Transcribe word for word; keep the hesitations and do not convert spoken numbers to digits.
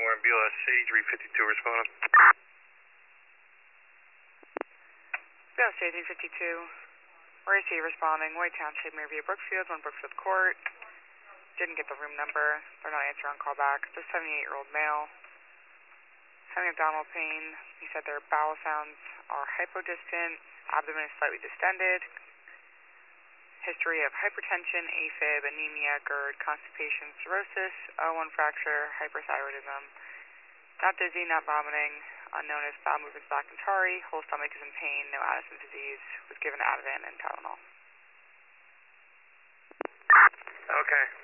Warren B L S eighty-three fifty-two responding. B L S eighty-three fifty-two. Where is he responding? White Township, Maryview, Brookfield, one Brookfield Court. Didn't get the room number. They're not answering on callback. The seventy-eight-year-old male. Having abdominal pain. He said their bowel sounds are hypodistant. Abdomen is slightly distended. History of hypertension, AFib, anemia, GERD, constipation, cirrhosis, L one fracture, hyperthyroidism. Not dizzy, not vomiting. Unknown as bowel movements back and Tari. Whole stomach is in pain. No Addison's disease. Was given Ativan and Tylenol. Okay.